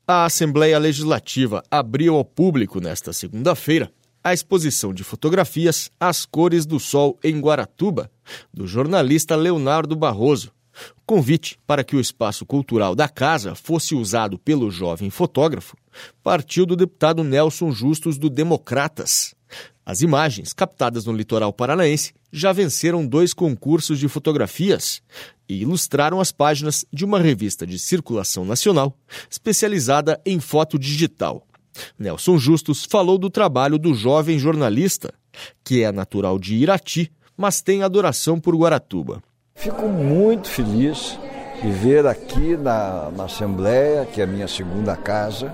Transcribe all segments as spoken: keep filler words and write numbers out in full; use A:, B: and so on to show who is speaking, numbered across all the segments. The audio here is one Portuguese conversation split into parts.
A: A Assembleia Legislativa abriu ao público nesta segunda-feira a exposição de fotografias As Cores do Sol em Guaratuba, do jornalista Leonardo Barroso. Convite para que o espaço cultural da casa fosse usado pelo jovem fotógrafo partiu do deputado Nelson Justus, do Democratas. As imagens, captadas no litoral paranaense, já venceram dois concursos de fotografias e ilustraram as páginas de uma revista de circulação nacional especializada em foto digital. Nelson Justus falou do trabalho do jovem jornalista, que é natural de Irati, mas tem adoração por Guaratuba.
B: Fico muito feliz de ver aqui na, na Assembleia, que é a minha segunda casa,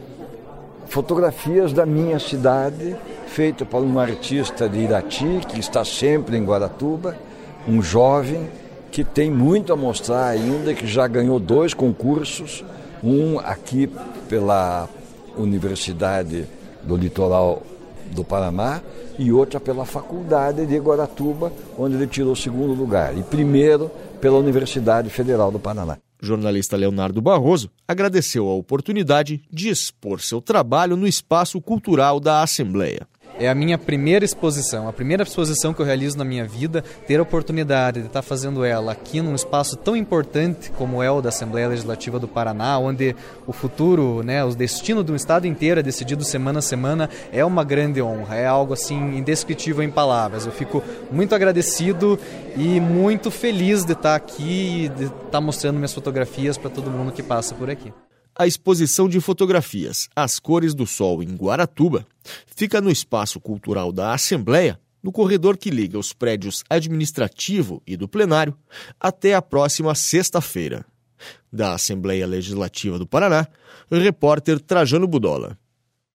B: fotografias da minha cidade, feita por um artista de Irati, que está sempre em Guaratuba, um jovem que tem muito a mostrar ainda, que já ganhou dois concursos, um aqui pela Universidade do Litoral do Paraná e outra pela Faculdade de Guaratuba, onde ele tirou segundo lugar, e primeiro pela Universidade Federal do Paraná.
A: O jornalista Leonardo Barroso agradeceu a oportunidade de expor seu trabalho no espaço cultural da Assembleia.
C: É a minha primeira exposição, a primeira exposição que eu realizo na minha vida, ter a oportunidade de estar fazendo ela aqui num espaço tão importante como é o da Assembleia Legislativa do Paraná, onde o futuro, né, o destino do estado inteiro é decidido semana a semana, é uma grande honra, é algo assim indescritível em palavras. Eu fico muito agradecido e muito feliz de estar aqui e de estar mostrando minhas fotografias para todo mundo que passa por aqui.
A: A exposição de fotografias As Cores do Sol em Guaratuba fica no Espaço Cultural da Assembleia, no corredor que liga os prédios administrativo e do plenário, até a próxima sexta-feira. Da Assembleia Legislativa do Paraná, repórter Trajano Budola.